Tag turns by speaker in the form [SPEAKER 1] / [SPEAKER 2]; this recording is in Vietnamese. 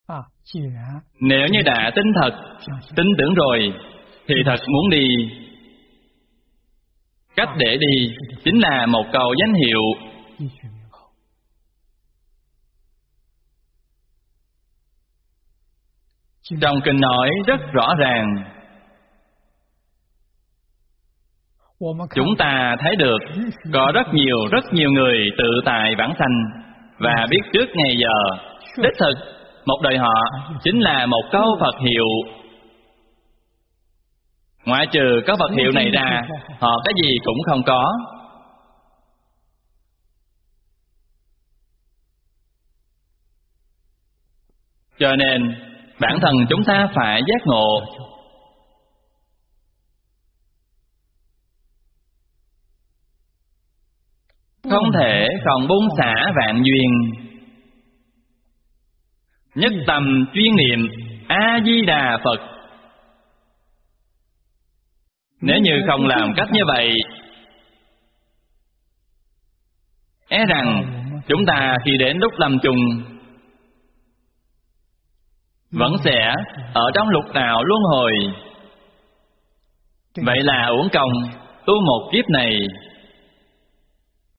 [SPEAKER 1] Nếu như đã tin thật, tin tưởng rồi, thì thật muốn đi. Cách để đi chính là một câu danh hiệu. Trong kinh nói rất rõ ràng. Chúng ta thấy được có rất nhiều người tự tại vãng sanh và biết trước ngày giờ. Đích thực, một đời họ chính là một câu Phật hiệu. Ngoại trừ có Phật hiệu này ra, họ cái gì cũng không có. Cho nên, bản thân chúng ta phải giác ngộ. Không thể không buông xả vạn duyên, nhất tâm chuyên niệm A-di-đà Phật. Nếu như không làm cách như vậy, e rằng chúng ta khi đến lúc lâm chung vẫn sẽ ở trong lục đạo luân hồi. Vậy là uổng công tu một kiếp này.